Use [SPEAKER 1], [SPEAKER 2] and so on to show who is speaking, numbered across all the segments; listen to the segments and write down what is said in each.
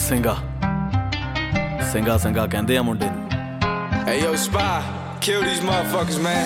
[SPEAKER 1] ਸਿੰਘਾ ਸਿੰਘਾ ਸਿੰਘਾ ਕਹਿੰਦੇ ਆ ਮੁੰਡੇ ਨੂੰ।
[SPEAKER 2] Hey yo, Spy, kill these motherfuckers, man.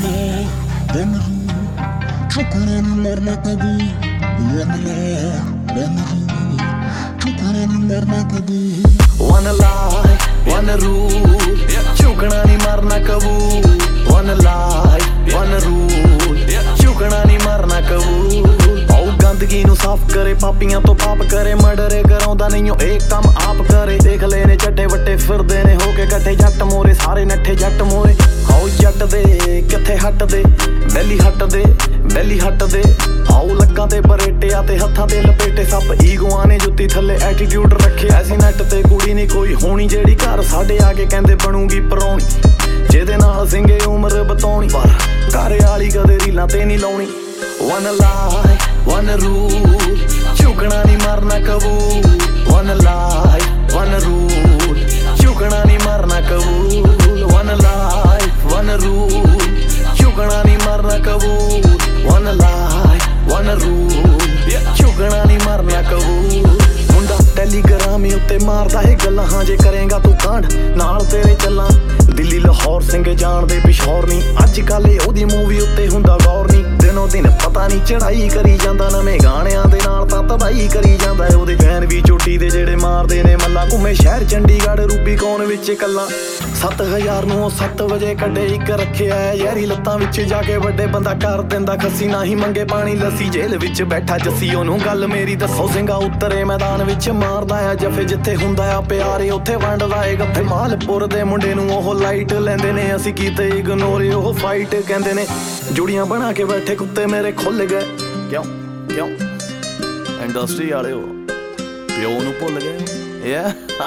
[SPEAKER 3] One life, one rule, ਝੁਕਣਾ ਨੀ ਮਰਨਾ ਕਬੂਲ। One life, one rule, ਝੁਕਣਾ ਨੀ ਮਰਨਾ ਕਬੂਲ। ਆਉ ਗੰਦਗੀ ਨੂੰ ਸਾਫ਼ ਕਰੇ, ਪਾਪੀਆਂ ਤੋਂ ਪਾਪ ਕਰੇ, ਮਰਡਰੇ ਕਰਾਉਂਦਾ ਨਹੀਂ ਉਹ ਇਹ ਕੰਮ ਆਪ ਕਰੇ। ਦੇਖ ਲੈ ਨੇ ਚੱਟੇ ਵੱਟੇ ਫਿਰਦੇ ਨੇ ਹੋ ਕੇ ਇਕੱਠੇ, ਜੱਟ ਮੋਰੇ ਸਾਰੇ ਨੱਠੇ ਜੱਟ ਮੋਰੇ। ਆਓ ਜੱਟ ਦੇ ਕਿੱਥੇ ਹੱਟਦੇ, ਬੈਲੀ ਹੱਟਦੇ ਬੈਲੀ ਹੱਟਦੇ। ਆਓ ਲੱਕਾਂ ਤੇ ਬਰੇਟਿਆ ਤੇ ਹੱਥਾਂ ਤੇ ਲਪੇਟੇ, ਸੱਪ ਈਗੋਆਂ ਨੇ ਜੁੱਤੀ ਥੱਲੇ ਐਟੀਟਿਊਡ ਰੱਖਿਆ। ਅਸੀਂ ਨੈਟ ਤੇ ਕੁੜੀ ਨੀ ਕੋਈ ਹੋਣੀ ਜਿਹੜੀ ਘਰ ਸਾਡੇ ਆ ਕੇ ਕਹਿੰਦੇ ਬਣੂਗੀ ਪਰਾਉਣੀ, ਜਿਹਦੇ ਨਾਲ ਸਿੰਘੇ ਉਮਰ ਬਤਾਉਣੀ। ਪਰ ਘਰ ਵਾਲੀ ਕਦੇ ਰੀਲਾਂ ਤੇ ਨੀ ਲਾਉਣੀ। One life, one rule, ਝੁਕਣਾ ਨੀ ਮਰਨਾ ਕਬੂਲ। One life, one rule, ਝੁਕਣਾ ਨੀ ਮਰਨਾ ਕਬੂਲ। One life, one rule, ਝੁਕਣਾ ਨੀ ਮਰਨਾ ਕਬੂਲ। One life, one rule, ਝੁਕਣਾ ਨੀ ਮਰਨਾ ਕਬੂਲ। ਮੁੰਡਾ ਟੈਲੀਗ੍ਰਾਮ ਉੱਤੇ ਮਾਰਦਾ ਏ ਗੱਲਾਂ, ਹਾਂ ਜੇ ਕਰੇਗਾ ਤੂੰ ਕਾਂਡ ਨਾਲ ਤੇਰੇ ਚੱਲਾਂ। ਦਿੱਲੀ ਲਾਹੌਰ ਸਿੰਘ ਜਾਣਦੇ ਪਿਸ਼ੌਰ ਨੀ, ਅੱਜ ਕੱਲ ਉਹਦੀ ਮੂਵੀ ਉੱਤੇ ਹੁੰਦਾ ਗੌਰ ਨੀ। ਦਿਨੋਂ ਦਿਨ ਪਤਾ ਨੀ ਚੜਾਈ ਕਰੀ ਜਾਂਦਾ, ਨਵੇਂ ਗਾਣਿਆਂ ਦੇ ਨਾਲ ਤਾਂ ਤਬਾਹੀ ਕਰੀ ਜਾਂਦਾ। ਉਹਦੇ ਫੈਨ ਵੀ ਚੋਟੀ ਦੇ ਜਿਹੜੇ ਮਾਰਦੇ ਨੇ ਮੱਲਾ, ਘੁੰਮੇ ਸ਼ਹਿਰ ਚੰਡੀਗੜ੍ਹ ਰੂਬੀਕੌਨ ਵਿੱਚ ਇਕੱਲਾ। 7000 ਨੂੰ ਉਹ 7 ਵਜੇ ਕੱਢੇ, ਇੱਕ ਰੱਖਿਆ ਯਾਰੀ ਲੱਤਾਂ ਵਿੱਚ ਜਾ ਕੇ ਵੱਡੇ ਬੰਦਾ ਕਰ ਦਿੰਦਾ ਖੱਸੀ। ਨਾ ਹੀ ਮੰਗੇ ਪਾਣੀ ਲੱਸੀ, ਜੇਲ੍ਹ ਵਿੱਚ ਬੈਠਾ ਜੱਸੀ ਉਹਨੂੰ ਗੱਲ ਮੇਰੀ ਦੱਸੋ। ਸਿੰਘਾ ਉਤਰੇ ਮੈਦਾਨ ਵਿੱਚ ਮਾਰਦਾ ਆ ਜਫੇ, ਜਿੱਥੇ ਹੁੰਦਾ ਆ ਪਿਆਰੇ ਉੱਥੇ ਵੰਡਦਾ ਏ ਗੱਫੇ। ਮਾਲਪੁਰ ਦੇ ਮੁੰਡੇ ਨੂੰ ਉਹ ਲਾਈਟ ਲੈਂਦੇ ਨੇ, ਅਸੀਂ ਕੀਤੇ ਇਗਨੋਰ ਉਹ ਫਾਈਟ ਕਹਿੰਦੇ ਨੇ। ਜੁੜੀਆਂ ਬਣਾ ਕੇ ਬੈਠੇ ਕੁੱਤੇ ਮੇਰੇ ਖੁੱਲ ਗਏ, ਕਿਉਂ ਕਿਉਂ ਇੰਡਸਟਰੀ ਵਾਲੇ ਉਹ ਪਿਓ ਨੂੰ ਭੁੱਲ ਗਏ।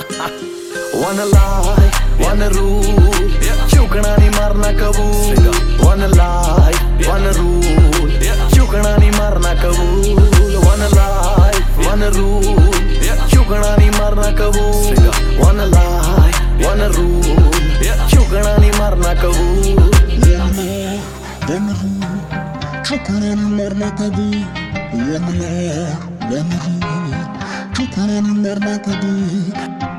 [SPEAKER 3] One life, one rule, ਝੁਕਣਾ ਨੀ ਮਰਨਾ ਕਬੂਲ। One life, one rule, ਝੁਕਣਾ ਨੀ ਮਰਨਾ ਕਬੂਲ। One life, one rule, ਝੁਕਣਾ ਨੀ ਮਰਨਾ ਕਬੂਲ। One life, one rule, ਝੁਕਣਾ ਨੀ ਮਰਨਾ ਕਬੂਲ।
[SPEAKER 4] ਝੁਕਣਾ ਨੀ ਮਰਨਾ ਕਬੂਲ। One life, one rule, ਝੁਕਣਾ ਨੀ ਮਰਨਾ ਕਬੂਲ।